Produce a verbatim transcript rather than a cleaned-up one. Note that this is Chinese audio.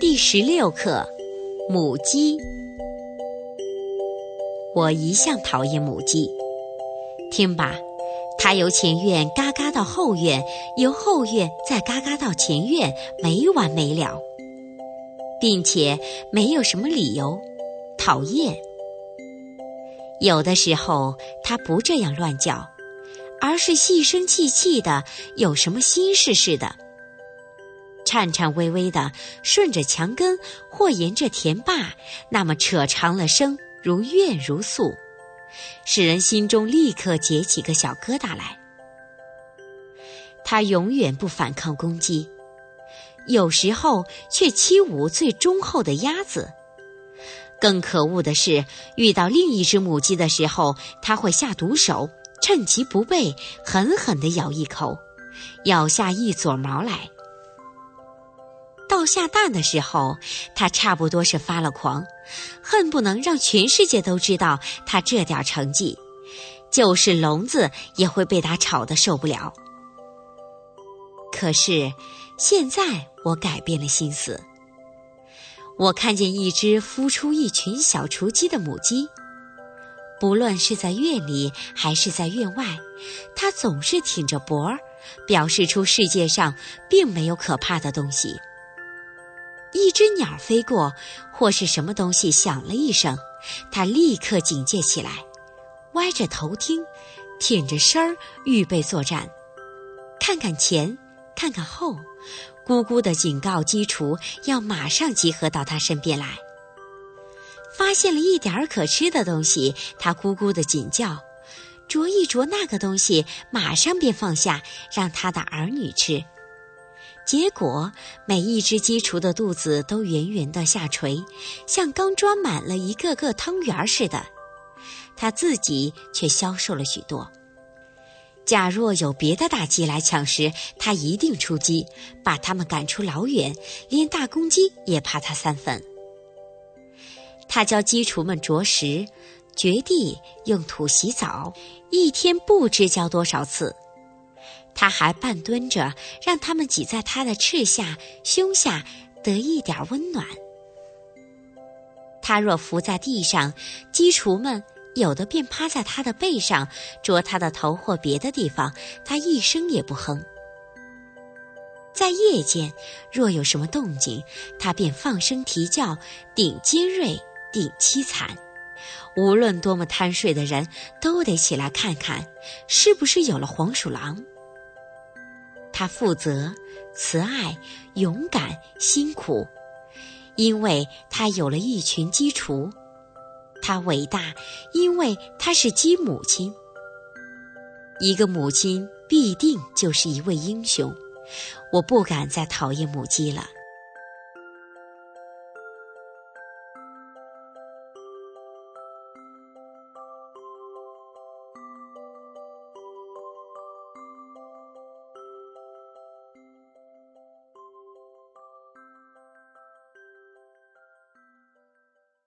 第十六课，母鸡。我一向讨厌母鸡，听吧，它由前院嘎嘎到后院，由后院再嘎嘎到前院，没完没了，并且没有什么理由，讨厌。有的时候它不这样乱叫，而是细声气气的，有什么心事似的，颤颤巍巍地顺着墙根或沿着田坝，那么扯长了声，如怨如诉，使人心中立刻结起个小疙瘩来。他永远不反抗公鸡，有时候却欺侮最忠厚的鸭子。更可恶的是，遇到另一只母鸡的时候，他会下毒手，趁其不备，狠狠地咬一口，咬下一撮毛来。到下蛋的时候，他差不多是发了狂，恨不能让全世界都知道他这点成绩，就是聋子也会被他吵得受不了。可是现在我改变了心思，我看见一只孵出一群小雏鸡的母鸡，不论是在院里还是在院外，它总是挺着脖儿，表示出世界上并没有可怕的东西。一只鸟飞过，或是什么东西响了一声，它立刻警戒起来，歪着头听，挺着身儿，预备作战，看看前，看看后，咕咕地警告鸡雏要马上集合到它身边来。发现了一点儿可吃的东西，它咕咕地警叫，啄一啄那个东西，马上便放下，让它的儿女吃。结果每一只鸡雏的肚子都圆圆地下垂，像刚装满了一个个汤圆似的，它自己却消瘦了许多。假若有别的大鸡来抢食，它一定出击，把它们赶出老远，连大公鸡也怕它三分。他教鸡雏们啄食、掘地、用土洗澡，一天不知教多少次。他还半蹲着，让他们挤在他的翅下、胸下，得一点温暖。他若伏在地上，鸡雏们有的便趴在他的背上，啄他的头或别的地方，他一声也不哼。在夜间，若有什么动静，他便放声啼叫，顶尖锐，顶凄惨。无论多么贪睡的人，都得起来看看，是不是有了黄鼠狼。他负责、慈爱、勇敢、辛苦，因为他有了一群鸡雏。他伟大，因为他是鸡母亲。一个母亲必定就是一位英雄。我不敢再讨厌母鸡了。